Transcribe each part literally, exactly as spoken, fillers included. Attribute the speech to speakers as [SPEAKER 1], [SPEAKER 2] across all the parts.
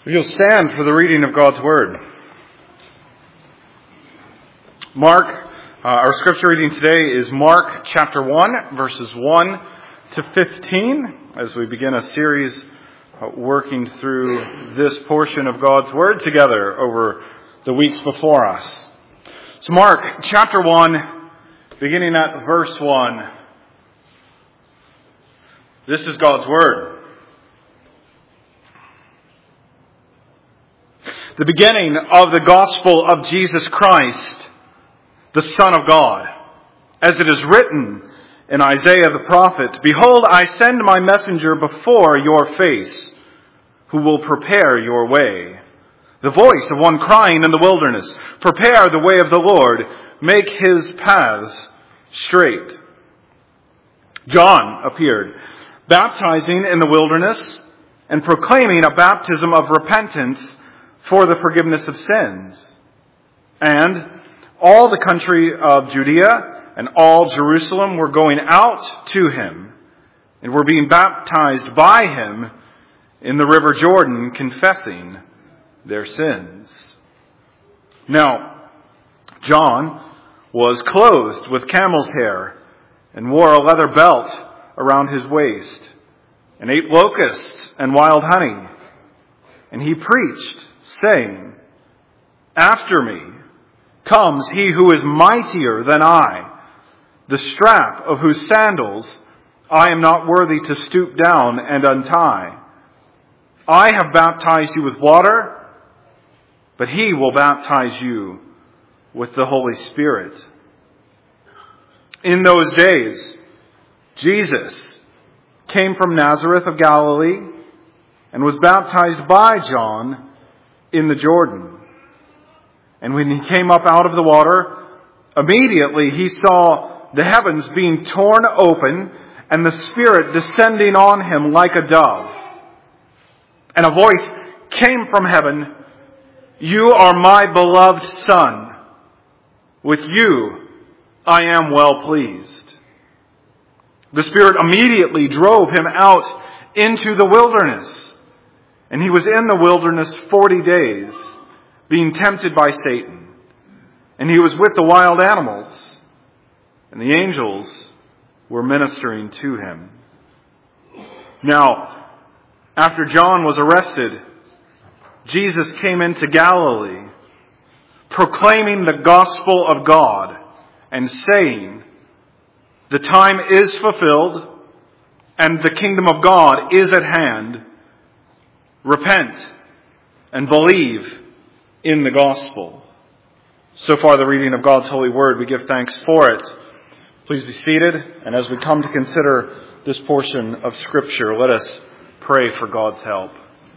[SPEAKER 1] If you'll stand for the reading of God's Word. Mark, uh, our scripture reading today is Mark chapter one, verses one to fifteen, as we begin a series uh, working through this portion of God's Word together over the weeks before us. So Mark chapter one, beginning at verse one. This is God's Word. The beginning of the gospel of Jesus Christ, the Son of God. As it is written in Isaiah the prophet, "Behold, I send my messenger before your face, who will prepare your way. The voice of one crying in the wilderness, prepare the way of the Lord, make his paths straight." John appeared, baptizing in the wilderness and proclaiming a baptism of repentance for the forgiveness of sins. And all the country of Judea and all Jerusalem were going out to him and were being baptized by him in the river Jordan, confessing their sins. Now, John was clothed with camel's hair and wore a leather belt around his waist and ate locusts and wild honey. And he preached, saying, "After me comes he who is mightier than I, the strap of whose sandals I am not worthy to stoop down and untie. I have baptized you with water, but he will baptize you with the Holy Spirit." In those days, Jesus came from Nazareth of Galilee and was baptized by John in the Jordan. And when he came up out of the water, immediately he saw the heavens being torn open and the Spirit descending on him like a dove. And a voice came from heaven, "You are my beloved Son. With you I am well pleased." The Spirit immediately drove him out into the wilderness. And he was in the wilderness forty days, being tempted by Satan. And he was with the wild animals, and the angels were ministering to him. Now, after John was arrested, Jesus came into Galilee, proclaiming the gospel of God, and saying, "The time is fulfilled, and the kingdom of God is at hand. Repent and believe in the gospel." So far, the reading of God's holy word. We give thanks for it. Please be seated. And as we come to consider this portion of Scripture, let us pray for God's help.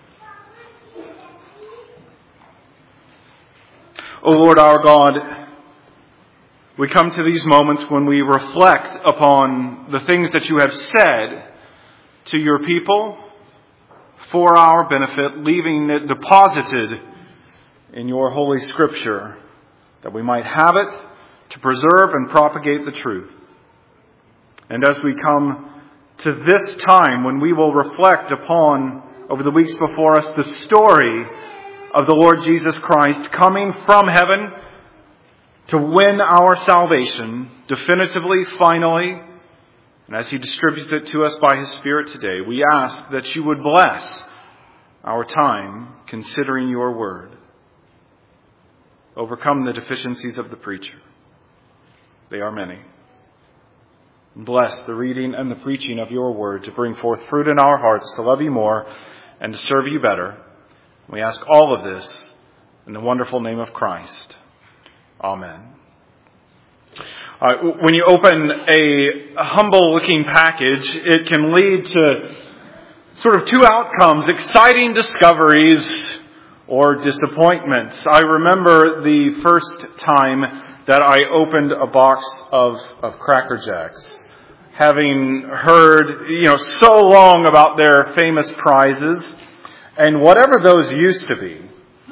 [SPEAKER 1] O Lord our God, we come to these moments when we reflect upon the things that you have said to your people for our benefit, leaving it deposited in your holy scripture, that we might have it to preserve and propagate the truth. And as we come to this time when we will reflect upon, over the weeks before us, the story of the Lord Jesus Christ coming from heaven to win our salvation definitively, finally, and as he distributes it to us by his Spirit today, we ask that you would bless our time considering your word. Overcome the deficiencies of the preacher. They are many. And bless the reading and the preaching of your word to bring forth fruit in our hearts to love you more and to serve you better. We ask all of this in the wonderful name of Christ. Amen. Uh, when you open a humble-looking package, it can lead to sort of two outcomes: exciting discoveries or disappointments. I remember the first time that I opened a box of, of Cracker Jacks, having heard, you know, so long about their famous prizes, and whatever those used to be.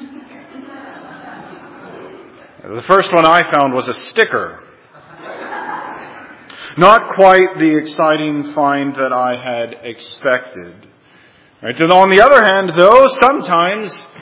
[SPEAKER 1] The first one I found was a sticker. Not quite the exciting find that I had expected. Right? And on the other hand, though, sometimes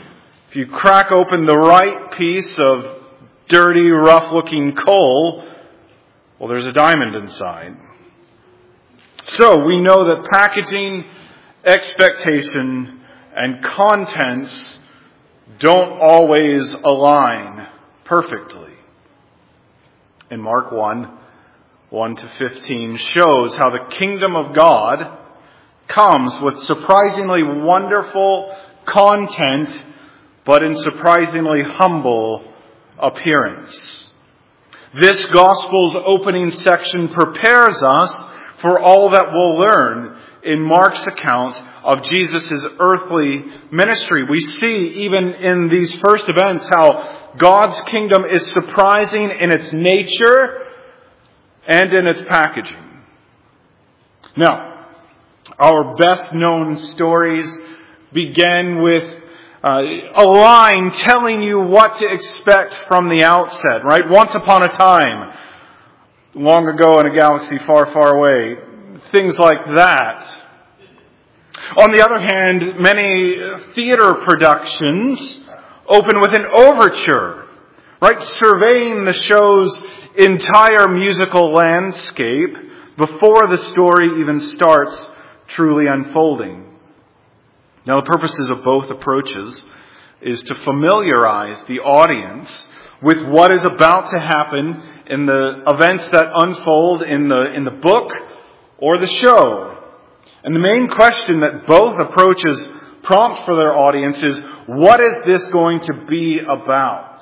[SPEAKER 1] if you crack open the right piece of dirty, rough-looking coal, well, there's a diamond inside. So we know that packaging, expectation, and contents don't always align perfectly. In Mark one, one to fifteen shows how the kingdom of God comes with surprisingly wonderful content, but in surprisingly humble appearance. This Gospel's opening section prepares us for all that we'll learn in Mark's account of Jesus' earthly ministry. We see even in these first events how God's kingdom is surprising in its nature and in its packaging. Now, our best known stories begin with uh, a line telling you what to expect from the outset, right? Once upon a time, long ago in a galaxy far, far away. Things like that. On the other hand, many theater productions open with an overture, right? Surveying the show's entire musical landscape before the story even starts truly unfolding. Now, the purposes of both approaches is to familiarize the audience with what is about to happen in the events that unfold in the in the book or the show. And the main question that both approaches prompt for their audience is, what is this going to be about?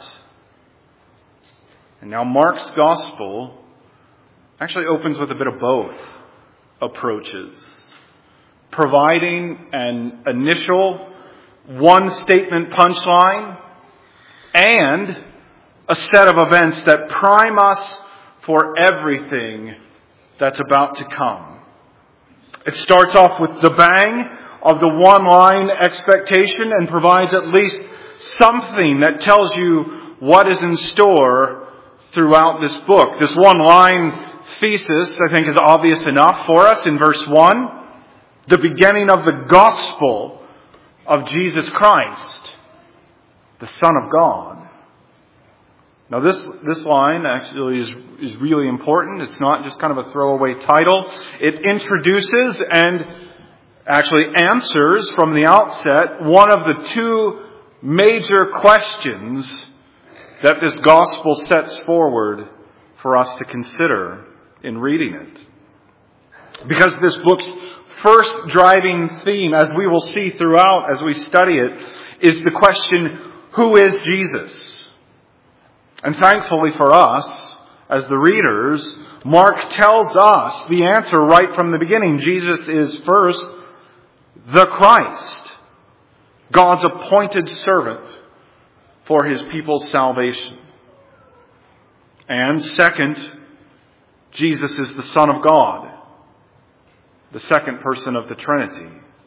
[SPEAKER 1] And now Mark's Gospel actually opens with a bit of both approaches, providing an initial one-statement punchline and a set of events that prime us for everything that's about to come. It starts off with the bang of the one-line expectation and provides at least something that tells you what is in store throughout this book. This one-line thesis, I think, is obvious enough for us in verse one. The beginning of the gospel of Jesus Christ, the Son of God. Now this, this line actually is, is really important. It's not just kind of a throwaway title. It introduces and actually answers from the outset one of the two major questions that this gospel sets forward for us to consider in reading it. Because this book's first driving theme, as we will see throughout as we study it, is the question, who is Jesus? And thankfully for us, as the readers, Mark tells us the answer right from the beginning. Jesus is first the Christ, God's appointed servant for his people's salvation. And second, Jesus is the Son of God, the second person of the Trinity.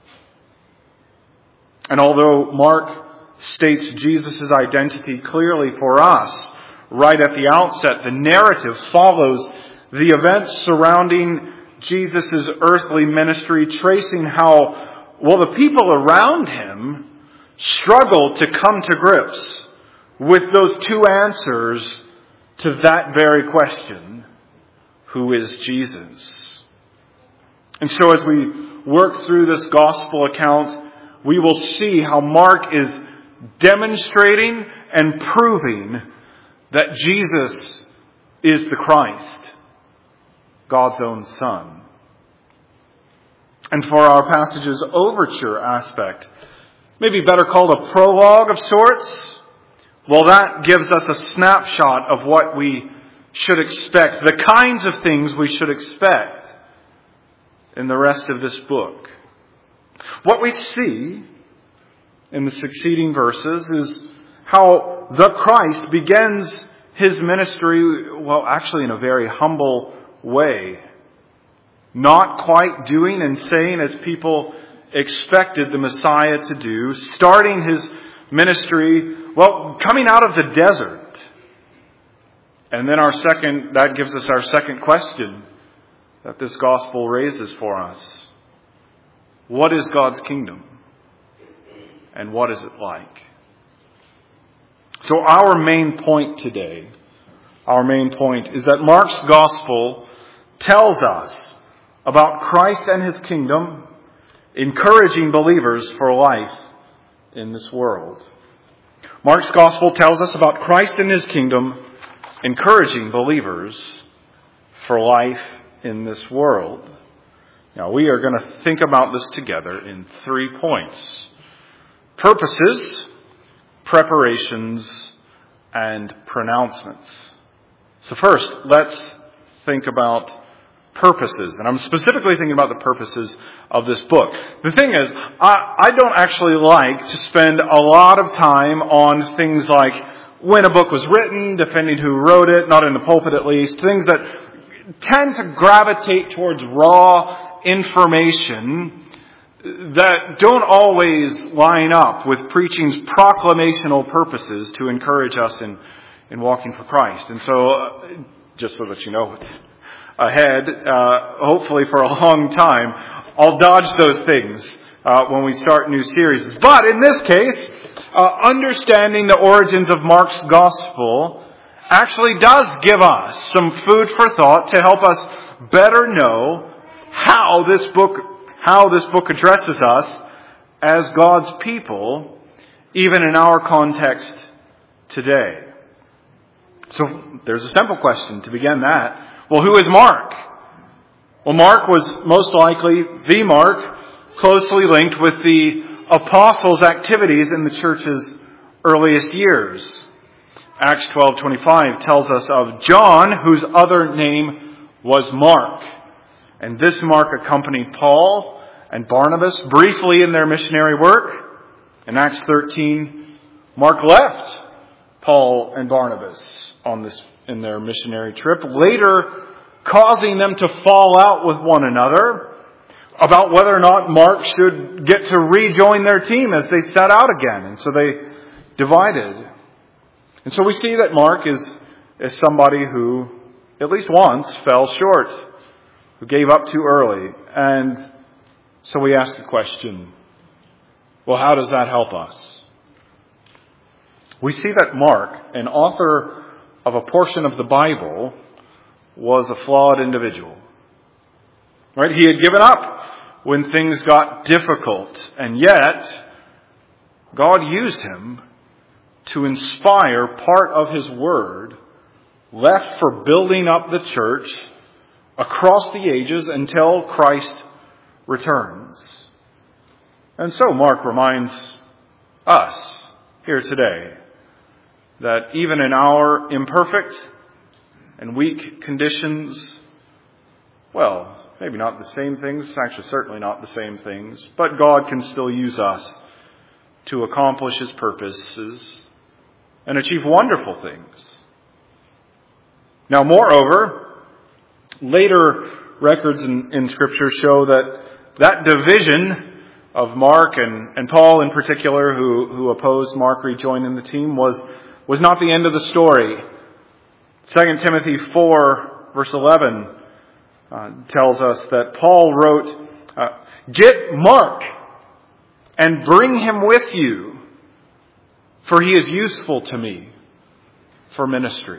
[SPEAKER 1] And although Mark states Jesus' identity clearly for us right at the outset, the narrative follows the events surrounding Jesus' earthly ministry, tracing how, well, the people around him struggled to come to grips with those two answers to that very question, who is Jesus? And so as we work through this gospel account, we will see how Mark is demonstrating and proving that Jesus is the Christ, God's own Son. And for our passage's overture aspect, maybe better called a prologue of sorts, well, that gives us a snapshot of what we should expect, the kinds of things we should expect in the rest of this book. What we see in the succeeding verses is how the Christ begins his ministry, well, actually in a very humble way. Not quite doing and saying as people expected the Messiah to do, starting his ministry, well, coming out of the desert. And then our second, that gives us our second question that this gospel raises for us. What is God's kingdom? And what is it like? So our main point today, our main point is that Mark's gospel tells us about Christ and his kingdom, encouraging believers for life in this world. Mark's gospel tells us about Christ and his kingdom, encouraging believers for life in this world. Now, we are going to think about this together in three points: purposes, preparations, and pronouncements. So first, let's think about purposes. And I'm specifically thinking about the purposes of this book. The thing is, I, I don't actually like to spend a lot of time on things like when a book was written, defending who wrote it, not in the pulpit at least, things that tend to gravitate towards raw information that don't always line up with preaching's proclamational purposes to encourage us in, in walking for Christ. And so, uh, just so that you know what's ahead, uh, hopefully for a long time, I'll dodge those things uh, when we start new series. But in this case, uh, understanding the origins of Mark's gospel actually does give us some food for thought to help us better know how this book how this book addresses us as God's people, even in our context today. So there's a simple question to begin that. Well, who is Mark? Well, Mark was most likely the Mark closely linked with the apostles' activities in the church's earliest years. Acts twelve twenty-five tells us of John, whose other name was Mark. And this Mark accompanied Paul and Barnabas briefly in their missionary work. In Acts thirteen, Mark left Paul and Barnabas on this in their missionary trip, later causing them to fall out with one another about whether or not Mark should get to rejoin their team as they set out again. And so they divided. And so we see that Mark is, is somebody who, at least once, fell short, who gave up too early. And so we ask the question, well, how does that help us? We see that Mark, an author of a portion of the Bible, was a flawed individual. Right? He had given up when things got difficult, and yet God used him to inspire part of his word left for building up the church across the ages until Christ returns. And so Mark reminds us here today that even in our imperfect and weak conditions, well, maybe not the same things, actually certainly not the same things, but God can still use us to accomplish his purposes and achieve wonderful things. Now, moreover, later records in, in Scripture show that that division of Mark and, and Paul in particular, who, who opposed Mark rejoining the team, was, was not the end of the story. Second Timothy four, verse eleven, uh, tells us that Paul wrote, uh, "Get Mark and bring him with you, for he is useful to me for ministry."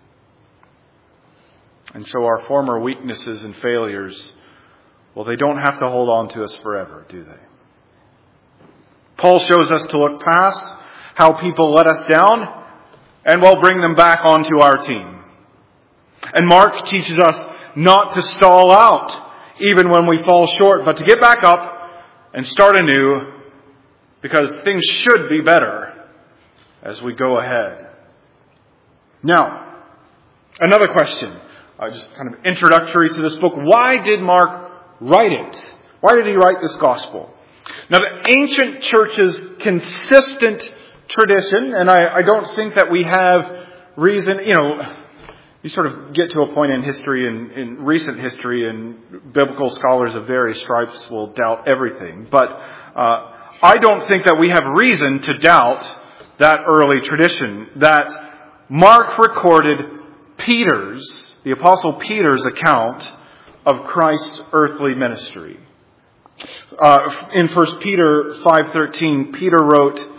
[SPEAKER 1] And so our former weaknesses and failures, well, they don't have to hold on to us forever, do they? Paul shows us to look past how people let us down and we'll bring them back onto our team. And Mark teaches us not to stall out even when we fall short, but to get back up and start anew, because things should be better as we go ahead. Now, another question, uh, just kind of introductory to this book. Why did Mark write it? Why did he write this gospel? Now, the ancient church's consistent tradition, and I, I don't think that we have reason, you know, you sort of get to a point in history, in, in recent history, and biblical scholars of various stripes will doubt everything. But uh, I don't think that we have reason to doubt that early tradition, that Mark recorded Peter's, the Apostle Peter's account of Christ's earthly ministry. Uh, in First Peter five thirteen, Peter wrote,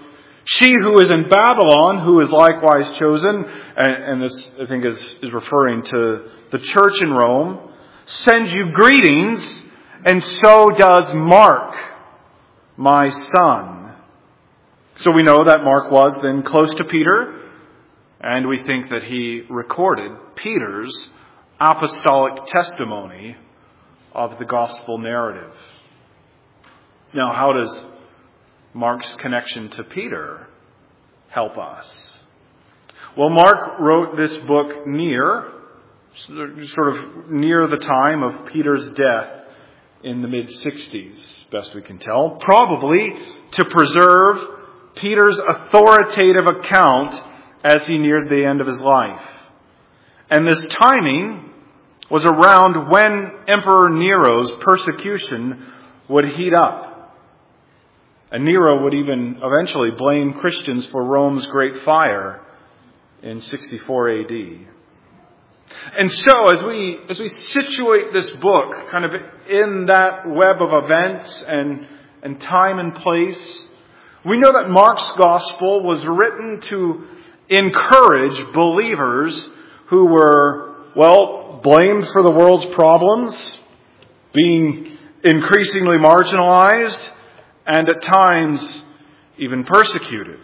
[SPEAKER 1] She who is in Babylon, who is likewise chosen, and, and this I think is, is referring to the church in Rome, sends you greetings, and so does Mark, my son. So we know that Mark was then close to Peter, and we think that he recorded Peter's apostolic testimony of the gospel narrative. Now, how does Mark's connection to Peter help us? Well, Mark wrote this book near, sort of near the time of Peter's death in the mid-sixties, best we can tell, probably to preserve Peter's authoritative account as he neared the end of his life. And this timing was around when Emperor Nero's persecution would heat up. And Nero would even eventually blame Christians for Rome's great fire in sixty-four A D. And so as we as we situate this book kind of in that web of events and, and time and place, we know that Mark's gospel was written to encourage believers who were, well, blamed for the world's problems, being increasingly marginalized, and at times even persecuted.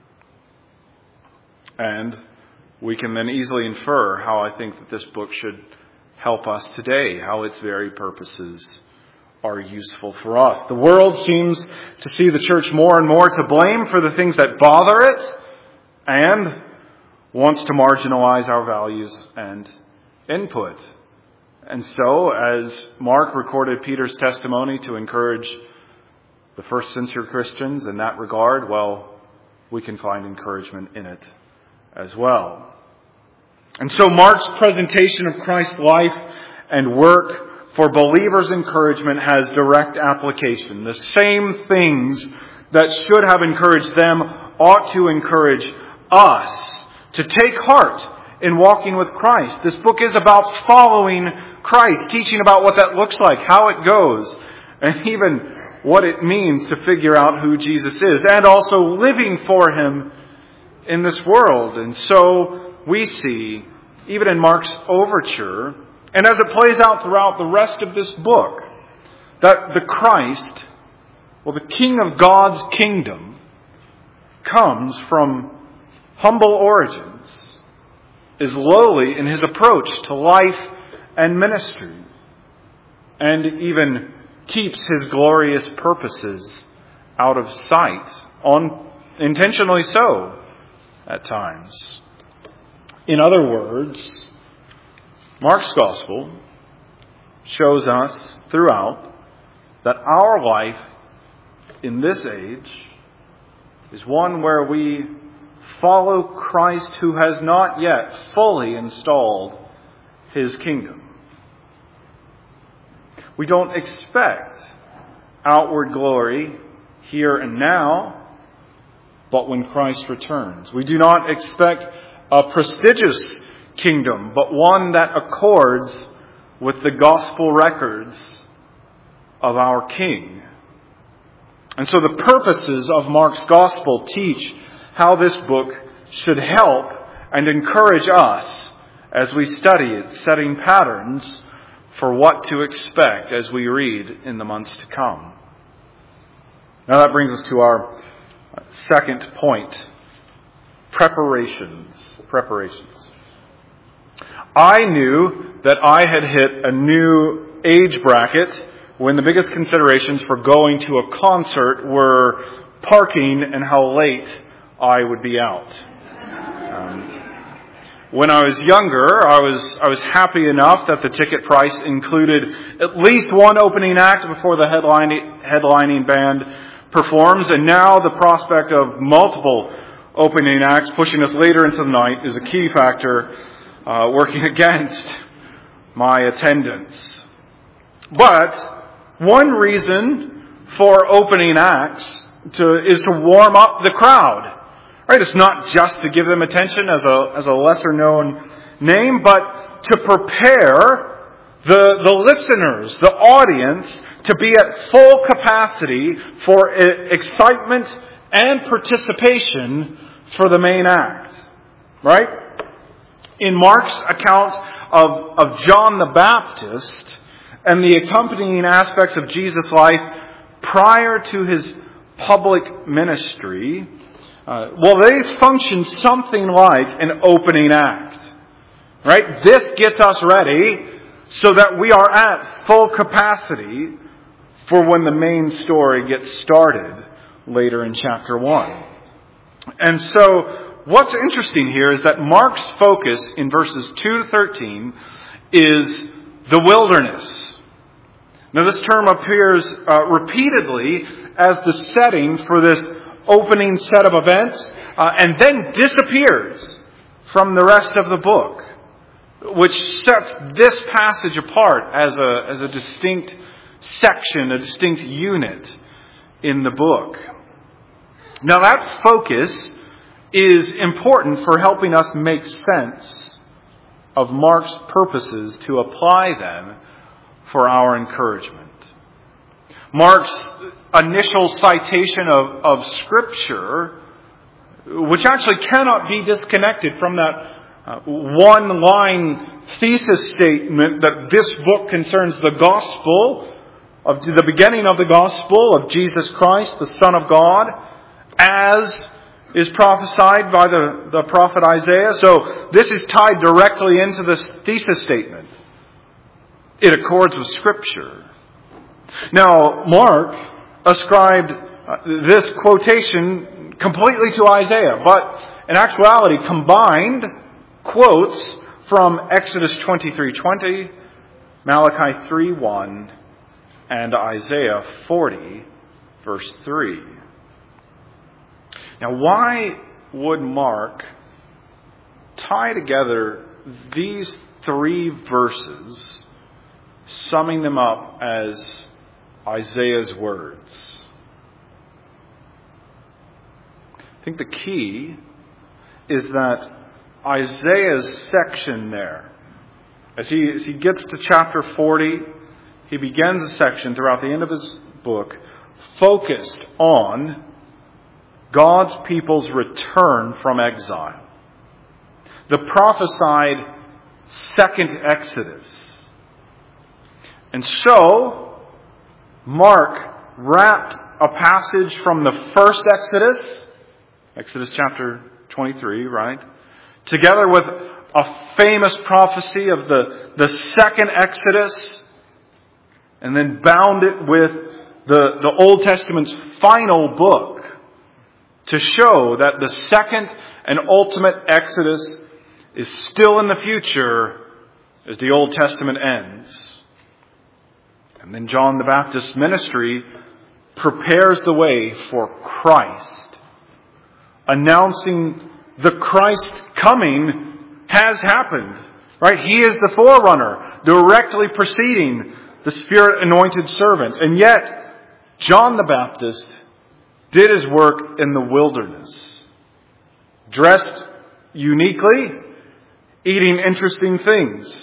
[SPEAKER 1] And we can then easily infer how I think that this book should help us today, how its very purposes are useful for us. The world seems to see the church more and more to blame for the things that bother it, and wants to marginalize our values and input. And so, as Mark recorded Peter's testimony to encourage the first century Christians in that regard, well, we can find encouragement in it as well. And so Mark's presentation of Christ's life and work for believers' encouragement has direct application. The same things that should have encouraged them ought to encourage us to take heart in walking with Christ. This book is about following Christ, teaching about what that looks like, how it goes, and even what it means to figure out who Jesus is, and also living for Him in this world. And so we see, even in Mark's overture, and as it plays out throughout the rest of this book, that the Christ, well, the King of God's kingdom, comes from humble origins, is lowly in His approach to life and ministry, and even keeps His glorious purposes out of sight, on intentionally so at times. In other words, Mark's gospel shows us throughout that our life in this age is one where we follow Christ who has not yet fully installed His kingdom. We don't expect outward glory here and now, but when Christ returns. We do not expect a prestigious kingdom, but one that accords with the gospel records of our King. And so the purposes of Mark's gospel teach how this book should help and encourage us as we study it, setting patterns for what to expect as we read in the months to come. Now that brings us to our second point. Preparations. Preparations. I knew that I had hit a new age bracket when the biggest considerations for going to a concert were parking and how late I would be out. Um, When I was younger, I was I was happy enough that the ticket price included at least one opening act before the headlining, headlining band performs, and now the prospect of multiple opening acts pushing us later into the night is a key factor uh, working against my attendance. But one reason for opening acts to, is to warm up the crowd. Right? It's not just to give them attention as a as a lesser known name, but to prepare the the listeners, the audience, to be at full capacity for excitement and participation for the main act. Right? In Mark's account of, of John the Baptist and the accompanying aspects of Jesus' life prior to his public ministry, uh, well, they function something like an opening act. Right? This gets us ready so that we are at full capacity for when the main story gets started later in chapter one. And so, what's interesting here is that Mark's focus in verses two to thirteen is the wilderness. Now, this term appears uh, repeatedly as the setting for this opening set of events, uh, and then disappears from the rest of the book, which sets this passage apart as a, as a distinct section, a distinct unit in the book. Now, that focus is important for helping us make sense of Mark's purposes to apply them for our encouragement. Mark's initial citation of, of Scripture, which actually cannot be disconnected from that uh, one-line thesis statement that this book concerns the gospel, of the beginning of the gospel of Jesus Christ, the Son of God, as is prophesied by the, the prophet Isaiah. So this is tied directly into this thesis statement. It accords with Scripture. Now, Mark ascribed this quotation completely to Isaiah, but in actuality combined quotes from Exodus twenty-three twenty, Malachi three one, and Isaiah forty, verse three. Now, why would Mark tie together these three verses, summing them up as Isaiah's words? I think the key is that Isaiah's section there, as he, as he gets to chapter forty, he begins a section throughout the end of his book focused on God's people's return from exile. The prophesied second Exodus. And so, Mark wrapped a passage from the first Exodus, Exodus chapter twenty-three, right? Together with a famous prophecy of the, the second Exodus, and then bound it with the, the Old Testament's final book to show that the second and ultimate Exodus is still in the future as the Old Testament ends. And then John the Baptist's ministry prepares the way for Christ, announcing the Christ coming has happened. Right? He is the forerunner, directly preceding the Spirit-anointed servant. And yet, John the Baptist did his work in the wilderness, dressed uniquely, eating interesting things.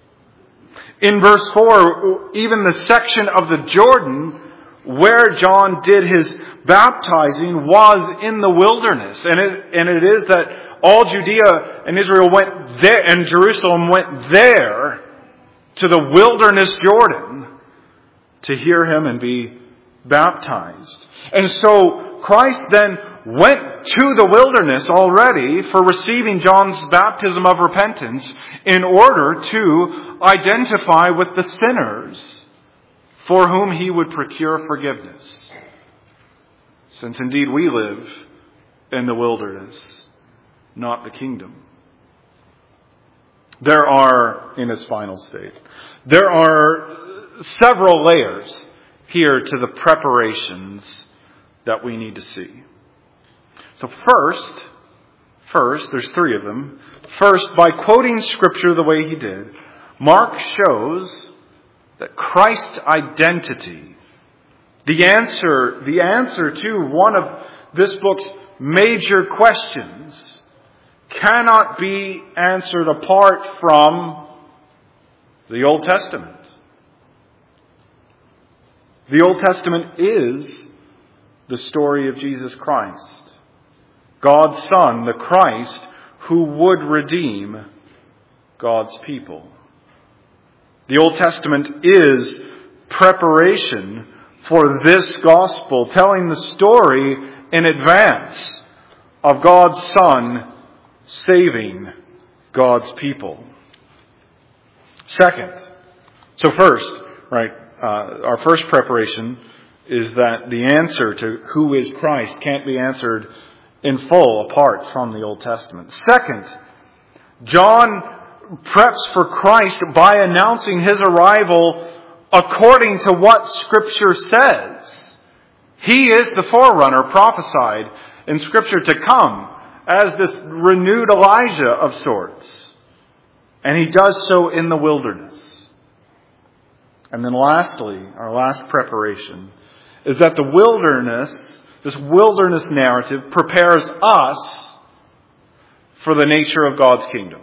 [SPEAKER 1] In verse four, even the section of the Jordan where John did his baptizing was in the wilderness. And it, and it is that all Judea and Israel went there, and Jerusalem went there to the wilderness Jordan to hear him and be baptized. And so Christ then went to the wilderness already for receiving John's baptism of repentance in order to identify with the sinners for whom he would procure forgiveness. Since indeed we live in the wilderness, not the kingdom. There are, in its final state, there are several layers here to the preparations that we need to see. So first, first, there's three of them. First, by quoting Scripture the way he did, Mark shows that Christ's identity, the answer, the answer to one of this book's major questions, cannot be answered apart from the Old Testament. The Old Testament is the story of Jesus Christ, God's Son, the Christ, who would redeem God's people. The Old Testament is preparation for this gospel, telling the story in advance of God's Son saving God's people. Second, so first, right, uh, our first preparation is that the answer to who is Christ can't be answered in full apart from the Old Testament. Second, John preps for Christ by announcing his arrival according to what Scripture says. He is the forerunner prophesied in Scripture to come as this renewed Elijah of sorts. And he does so in the wilderness. And then lastly, our last preparation is that the wilderness, this wilderness narrative, prepares us for the nature of God's kingdom.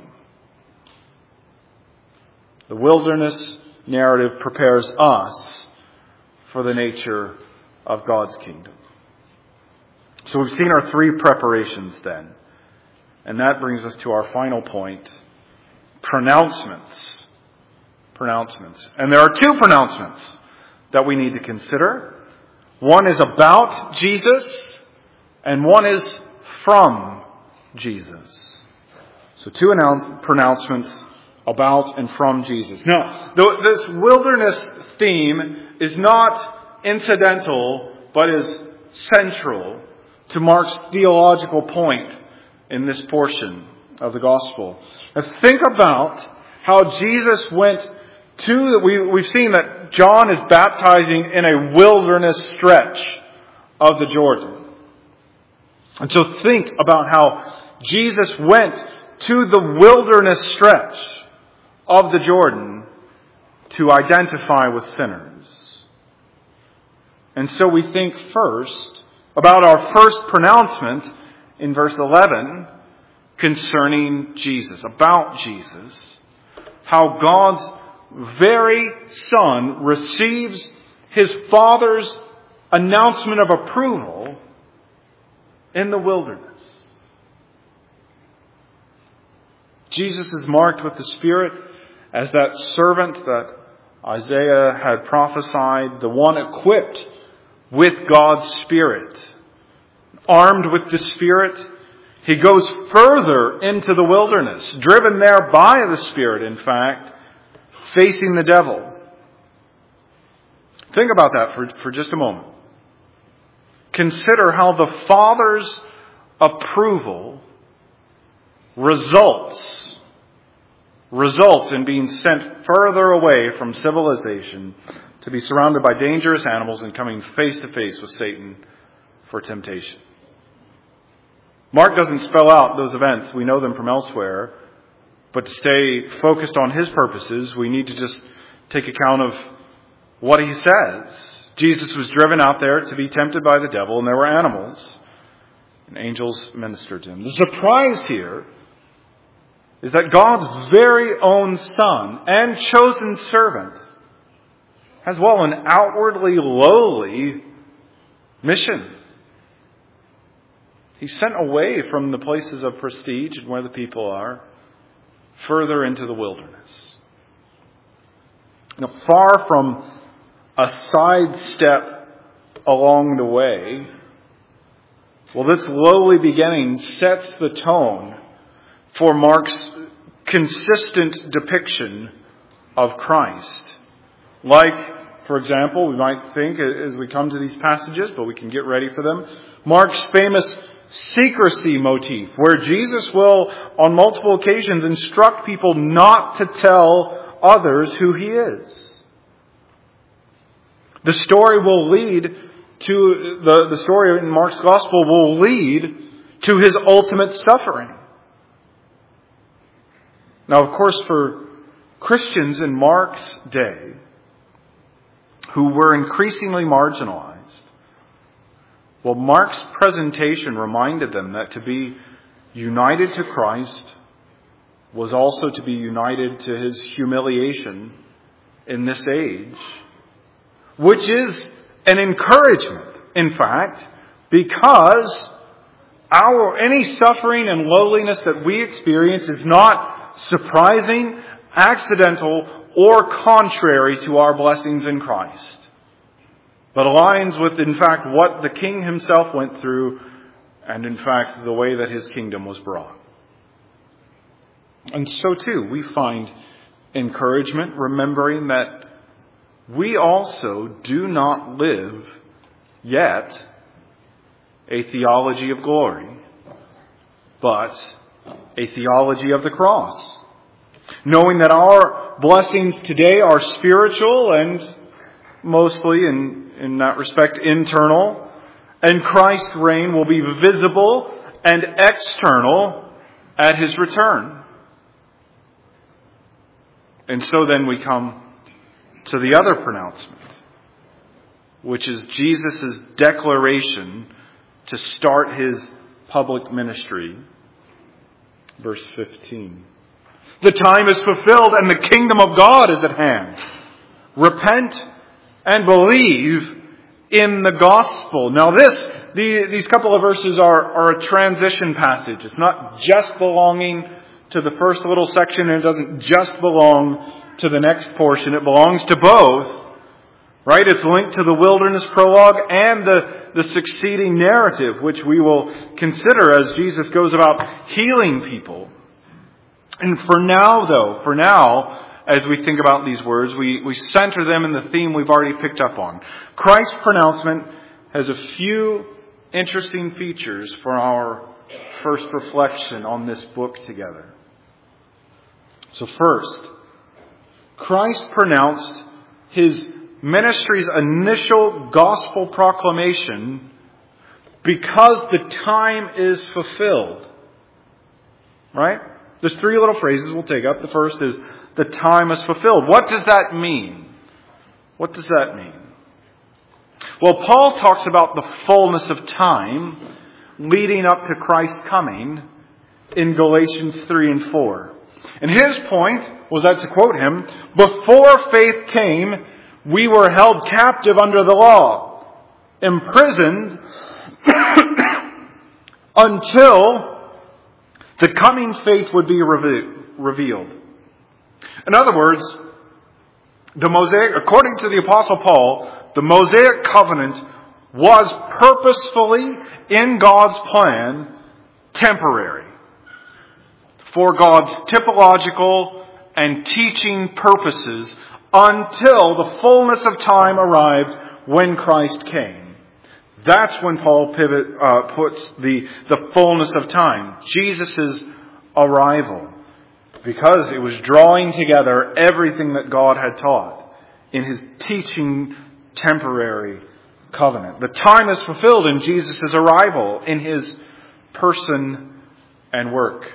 [SPEAKER 1] The wilderness narrative prepares us for the nature of God's kingdom. So we've seen our three preparations then. And that brings us to our final point. Pronouncements. Pronouncements. And there are two pronouncements that we need to consider. One is about Jesus, and one is from Jesus. So two announce- pronouncements about and from Jesus. Now, this wilderness theme is not incidental, but is central to Mark's theological point in this portion of the gospel. Now, think about how Jesus went to, we, we've seen that John is baptizing in a wilderness stretch of the Jordan. And so think about how Jesus went to the wilderness stretch of the Jordan to identify with sinners. And so we think first about our first pronouncement in verse eleven concerning Jesus, about Jesus, how God's very Son receives his Father's announcement of approval in the wilderness. Jesus is marked with the Spirit as that servant that Isaiah had prophesied, the one equipped with God's Spirit. Armed with the Spirit, he goes further into the wilderness, driven there by the Spirit, in fact, facing the devil. Think about that for, for just a moment. Consider how the Father's approval results results in being sent further away from civilization to be surrounded by dangerous animals and coming face to face with Satan for temptation. Mark doesn't spell out those events. We know them from elsewhere. But to stay focused on his purposes, we need to just take account of what he says. Jesus was driven out there to be tempted by the devil, and there were animals. And angels ministered to him. The surprise here is that God's very own Son and chosen servant has, well, an outwardly lowly mission. He's sent away from the places of prestige and where the people are, further into the wilderness. Now, far from a sidestep along the way, well, this lowly beginning sets the tone for Mark's consistent depiction of Christ. Like, for example, we might think as we come to these passages, but we can get ready for them, Mark's famous secrecy motif, where Jesus will, on multiple occasions, instruct people not to tell others who he is. The story will lead to, the, the story in Mark's Gospel will lead to his ultimate suffering. Now, of course, for Christians in Mark's day, who were increasingly marginalized, well, Mark's presentation reminded them that to be united to Christ was also to be united to his humiliation in this age, which is an encouragement in fact, because our any suffering and lowliness that we experience is not surprising, accidental, or contrary to our blessings in Christ, but aligns with, in fact, what the King himself went through, and in fact, the way that his kingdom was brought. And so too, we find encouragement remembering that we also do not live yet a theology of glory, but a theology of the cross. Knowing that our blessings today are spiritual and mostly in, in that respect internal, and Christ's reign will be visible and external at his return. And so then we come to the other pronouncement, which is Jesus' declaration to start his public ministry. Verse fifteen. The time is fulfilled and the kingdom of God is at hand. Repent and believe in the gospel. Now this, the, these couple of verses are, are a transition passage. It's not just belonging to the first little section, and it doesn't just belong to the next portion. It belongs to both. Right? It's linked to the wilderness prologue and the, the succeeding narrative, which we will consider as Jesus goes about healing people. And for now, though, for now, as we think about these words, we, we center them in the theme we've already picked up on. Christ's pronouncement has a few interesting features for our first reflection on this book together. So first, Christ pronounced his ministry's initial gospel proclamation because the time is fulfilled. Right? There's three little phrases we'll take up. The first is, the time is fulfilled. What does that mean? What does that mean? Well, Paul talks about the fullness of time leading up to Christ's coming in Galatians three and four. And his point was that, to quote him, before faith came, we were held captive under the law, imprisoned until the coming faith would be revealed. In other words, the Mosaic, according to the Apostle Paul, the Mosaic covenant was purposefully, in God's plan, temporary, for God's typological and teaching purposes, until the fullness of time arrived when Christ came. That's when Paul pivot, uh, puts the, the fullness of time, Jesus' arrival, because it was drawing together everything that God had taught in his teaching temporary covenant. The time is fulfilled in Jesus' arrival, in his person and work.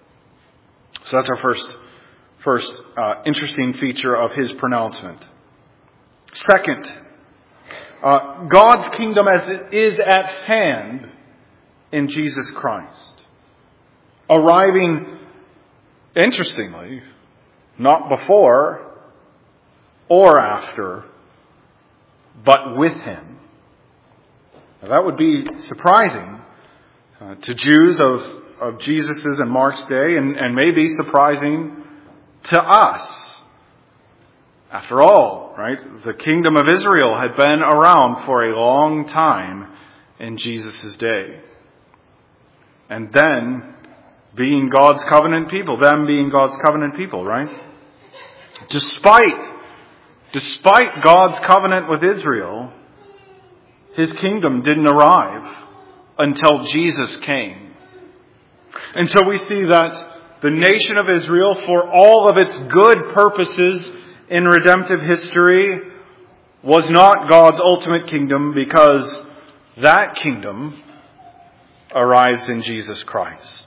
[SPEAKER 1] So that's our first First, uh, interesting feature of his pronouncement. Second, uh, God's kingdom as it is at hand in Jesus Christ. Arriving, interestingly, not before or after, but with him. Now, that would be surprising uh, to Jews of, of Jesus' and Mark's day, and, and maybe surprising to us. After all, right, the kingdom of Israel had been around for a long time in Jesus' day. And then, being God's covenant people, them being God's covenant people, right? Despite, despite God's covenant with Israel, his kingdom didn't arrive until Jesus came. And so we see that the nation of Israel, for all of its good purposes in redemptive history, was not God's ultimate kingdom, because that kingdom arrives in Jesus Christ.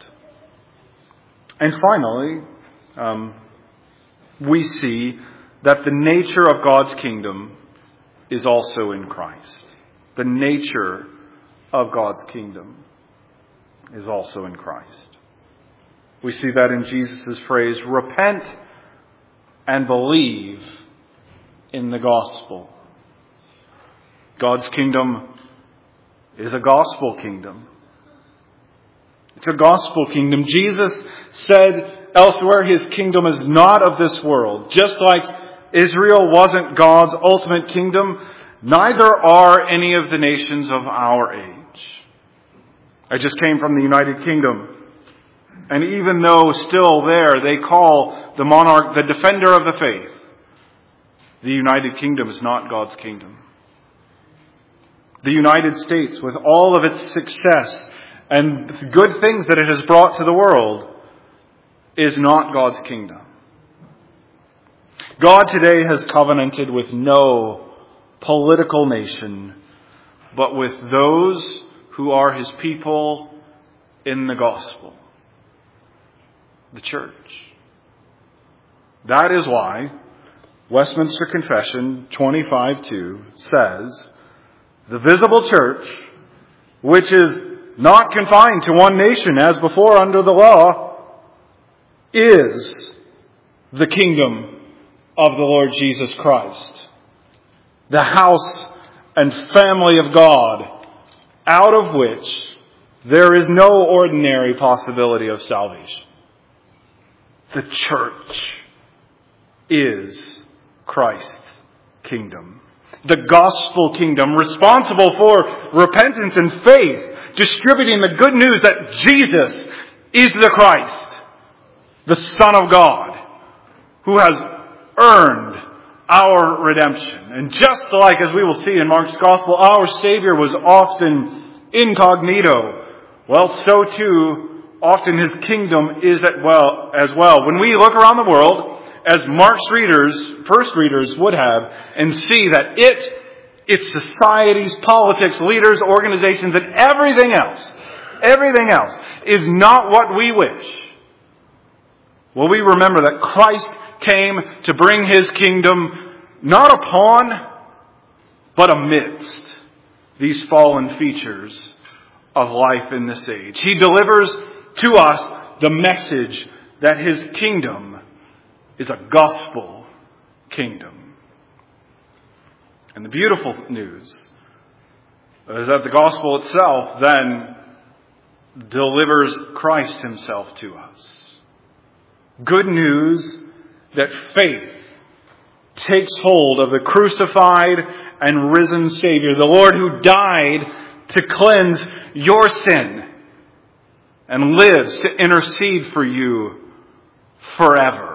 [SPEAKER 1] And finally, um, we see that the nature of God's kingdom is also in Christ. The nature of God's kingdom is also in Christ. We see that in Jesus' phrase, repent and believe in the gospel. God's kingdom is a gospel kingdom. It's a gospel kingdom. Jesus said elsewhere his kingdom is not of this world. Just like Israel wasn't God's ultimate kingdom, neither are any of the nations of our age. I just came from the United Kingdom. And even though still there they call the monarch the defender of the faith, the United Kingdom is not God's kingdom. The United States, with all of its success and the good things that it has brought to the world, is not God's kingdom. God today has covenanted with no political nation, but with those who are his people in the gospel, the church. That is why Westminster Confession twenty-five two says, the visible church, which is not confined to one nation as before under the law, is the kingdom of the Lord Jesus Christ, the house and family of God, out of which there is no ordinary possibility of salvation. The church is Christ's kingdom. The gospel kingdom, responsible for repentance and faith, distributing the good news that Jesus is the Christ, the Son of God, who has earned our redemption. And just like as we will see in Mark's gospel, our Savior was often incognito. Well, so too, often his kingdom is at well as well. When we look around the world, as Mark's readers, first readers would have, and see that it, its societies, politics, leaders, organizations, and everything else, everything else is not what we wish. Well, we remember that Christ came to bring his kingdom not upon, but amidst these fallen features of life in this age. He delivers to us the message that his kingdom is a gospel kingdom. And the beautiful news is that the gospel itself then delivers Christ himself to us. Good news that faith takes hold of the crucified and risen Savior, the Lord who died to cleanse your sin and lives to intercede for you forever.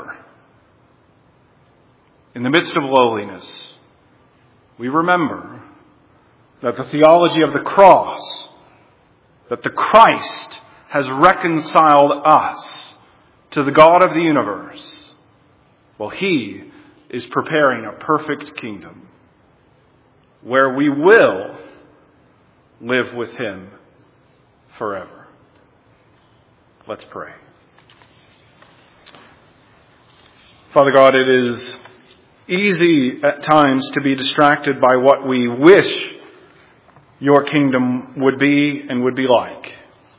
[SPEAKER 1] In the midst of lowliness, we remember that the theology of the cross, that the Christ has reconciled us to the God of the universe, well, he is preparing a perfect kingdom where we will live with him forever. Let's pray. Father God, it is easy at times to be distracted by what we wish your kingdom would be and would be like.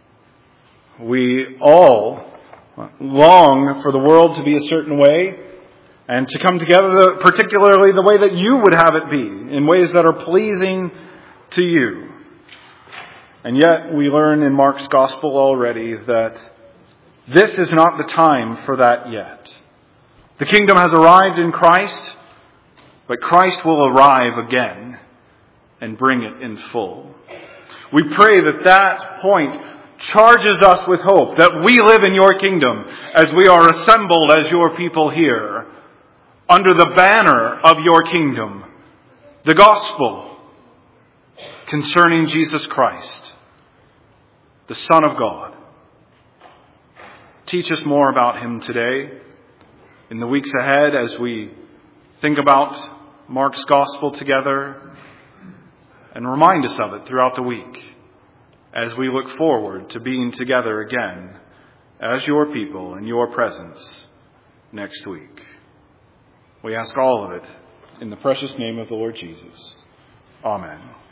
[SPEAKER 1] We all long for the world to be a certain way and to come together particularly the way that you would have it be, in ways that are pleasing to you. And yet we learn in Mark's gospel already that this is not the time for that yet. The kingdom has arrived in Christ, but Christ will arrive again and bring it in full. We pray that that point charges us with hope, that we live in your kingdom as we are assembled as your people here, under the banner of your kingdom, the gospel concerning Jesus Christ, the Son of God. Teach us more about him today, in the weeks ahead, as we think about Mark's gospel together, and remind us of it throughout the week as we look forward to being together again as your people in your presence next week. We ask all of it in the precious name of the Lord Jesus. Amen.